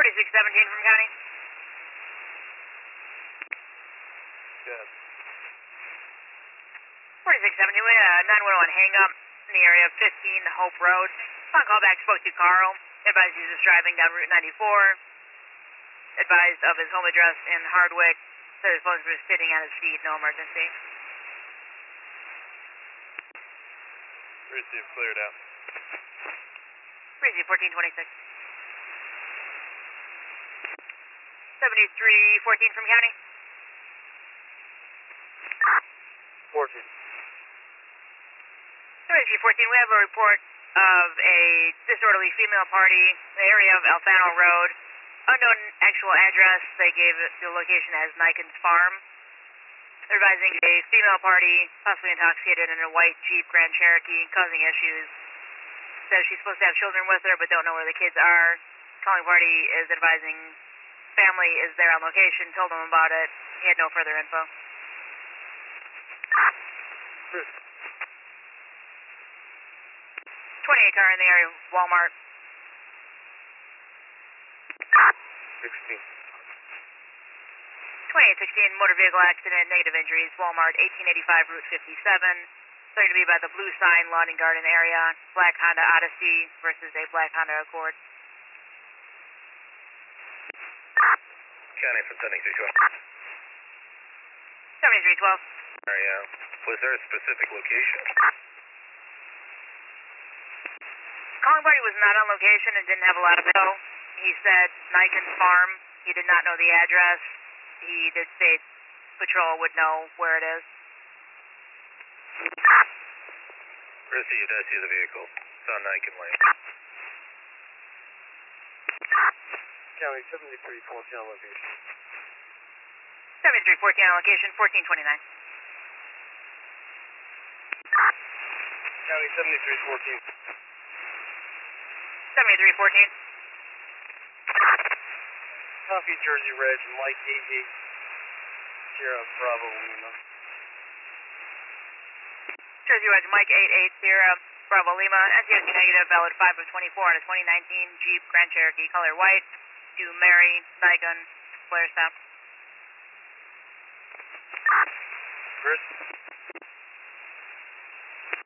4617 from county. Good. 4617, we had a 911 hang up in the area of 15 Hope Road. On callback, spoke to Carl. Advised he was driving down Route 94. Advised of his home address in Hardwick. Said his phone was sitting on his seat, no emergency. Receive cleared out. Receive 1426. 7314 from county. 14. 7314, we have a report of a disorderly female party in the area of Alfano Road. Unknown actual address, they gave the location as Niken's Farm. They're advising a female party, possibly intoxicated in a white Jeep Grand Cherokee, causing issues. Says she's supposed to have children with her, but don't know where the kids are. Calling party is advising family is there on location, told them about it. He had no further info. 28 car in the area of Walmart. 16. 2816, motor vehicle accident, negative injuries, Walmart, 1885 Route 57. Starting to be by the blue sign, lawn and garden area. Black Honda Odyssey versus a black Honda Accord. County from 7312. 7312. Area. Was there a specific location? Calling party was not on location and didn't have a lot of info. He said Niken's Farm. He did not know the address. He did say patrol would know where it is. Received. I see the vehicle. It's on Niken Lane. County 7314 on location. 7314 on location, 1429. County 7314. 7314. Copy Jersey Red, Mike 88 Sierra Bravo Lima. Jersey Red, Mike 88 Sierra Bravo Lima. NCOC negative, valid 5 of 24 on a 2019 Jeep Grand Cherokee, color white. To Mary Nikon, Blair Stop. Chris?